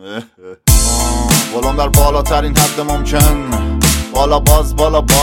بالام در بالاترین حد ممکن، بالا باز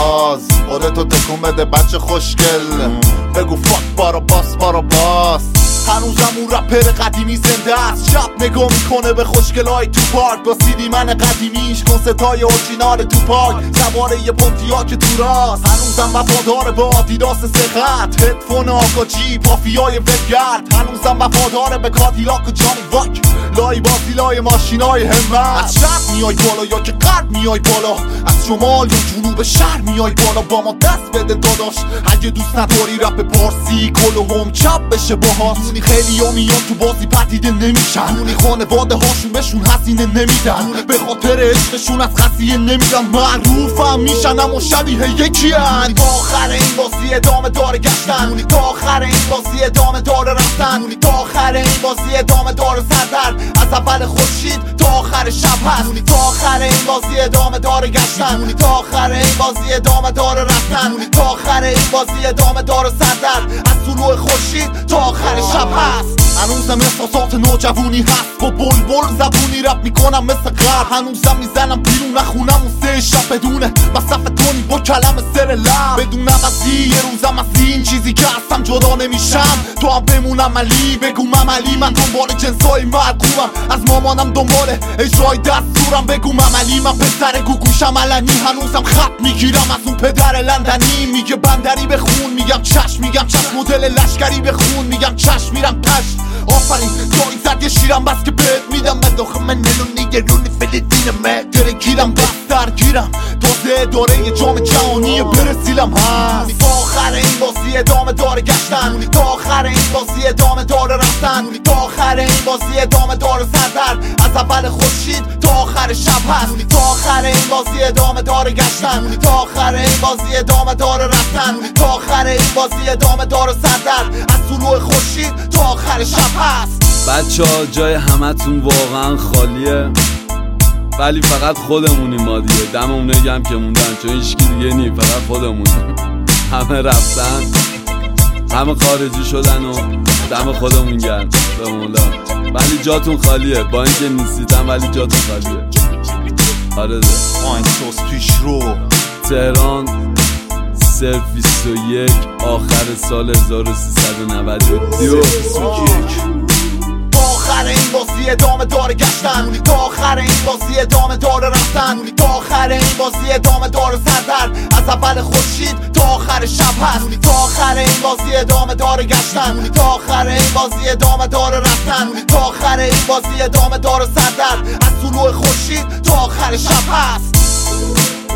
خودتو تکون بده بچه خوشگل، بگو فاک بارا باس. هنوزم اون رپر قدیمی زنده است، شب نگاه میکنه به خوشگلای تو پارک با سیدی من قدیمیش، کنستای اورجینال تو پاک، سواره یه پونتیاک تو راست. هنوزم وفادار به آدیداس سخت، هدفون آکاجی پافیای ولگرد. هنوزم وفادار به کادیلاک و جانی واک، لای بازی لای ماشینای همت. از شرق میای بالا یا که غرب میای بالا، از شمال یا جنوب شهر میای بالا، با ما دست بده داداش. اگه دوست نداری رپ پارسی کل هم چپ بشه باهات. خیلی ها میان تو بازی پدیده نمیشن، دونی خانواده هاشون بهشون هزینه نمیدن، به خاطر عشقشون از خسیه نمیرن، معروفم میشن اما شبیه یکی هن. تا آخر این بازی ادامه داره گشتن، تا آخر این بازی ادامه داره رفتن، تا آخر این بازی ادامه داره سردر، از اول خورشید تا آخر شب هست. تا آخر این بازی ادامه داره گشتن، تا آخر این بازی ادامه داره رفتن، تا آخر این بازی ادامه داره سردر، از طلوع خورشید تا آخر شب هست. هنوزم احساسات نوجوانی هست، با بلبل زبونی رپ میکنم مثل غرب. هنوزم میزنم بیرون نخونم اون سه شب بدونه مصرف تونی با کلم سر لب، بدون عوضی یه روزم از این چیزی که هستم جدا نمیشم. تو هم بمونم علی بگو مملی، من دنبال جنسای مرگومم، از مامانم دنبال اجرای دستورم. بگو مملی من پسر گوگوشم علنی، هنوزم خط میگیرم از اون پدر لندنی. میگه بندری بخون میگم چشم، میگم چشم مدل لشکری بخون میگم چشم، میرم پشت. آفرین دایی زد یه شیرم بس که بهت میدم، من داخل من نلونی یه رونی فلسطینمه، داره گیرم بستر گیرم تازه داره یه جام جهانی برسیلم هست. تا آخر این بازی ادامه داره گشتن، تا آخر این بازی ادامه داره رفتن، تا آخر این بازی ادامه داره سردر، از اول خورشید تا آخر شب هست. تا آخر این بازی ادامه داره گشتن، تا آخر این بازی ادامه داره رفتن، تا آخر این بازی ادامه داره سردر، از طلوع خورشید تا آخر شب هست. بچه‌ها جای همتون واقعا خالیه، ولی فقط خودمونیم ما دیگه. دممونه گم که موندن، چون هیچکی دیگه نی، فقط خودمونیم. همه رفتن، همه خارجی شدن و دم خودمون گرم به مولا. ولی جاتون خالیه، با اینکه نیستیدم ولی جاتون خالیه. آره ده آینسوس پیش رو تهران 021 آخر سال 1392. تا آخر این بازی ادامه داره گشتن، تا آخر این بازی ادامه داره رفتن، تا آخر این بازی ادامه داره سردر، از اول خورشید تا آخر شب هست. تا آخر این بازی ادامه داره گشتن، تا آخر این بازی ادامه داره رفتن، تا آخر این بازی ادامه داره سردر، از طلوع خورشید تا آخر شب هست.